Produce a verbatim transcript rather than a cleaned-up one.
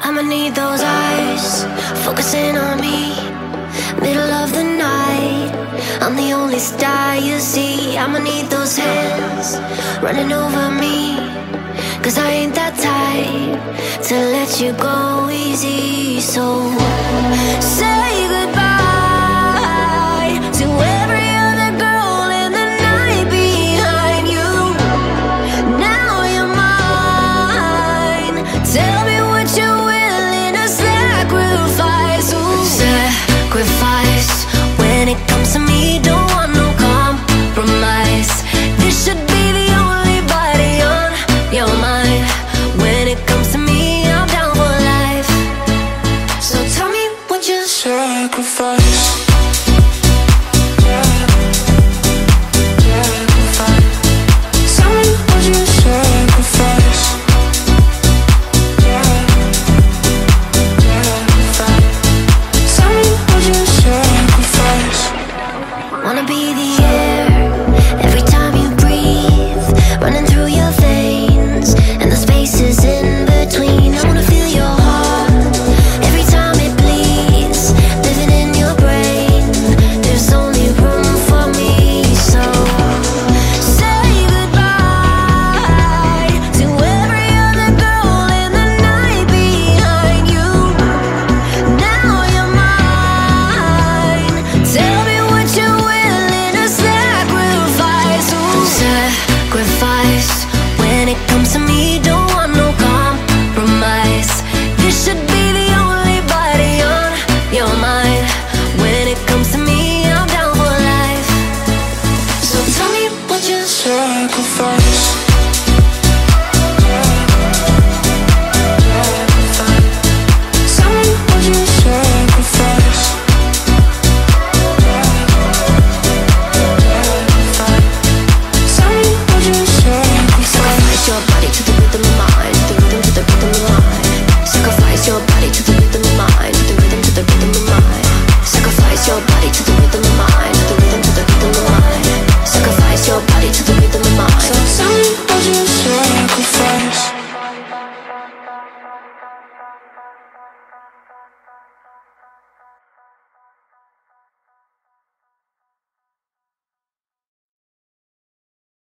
I'ma need those eyes focusing on me. Middle of the night, I'm the only star you see. I'ma need those hands running over me, cause I ain't that type to let you go easy. So say goodbye to every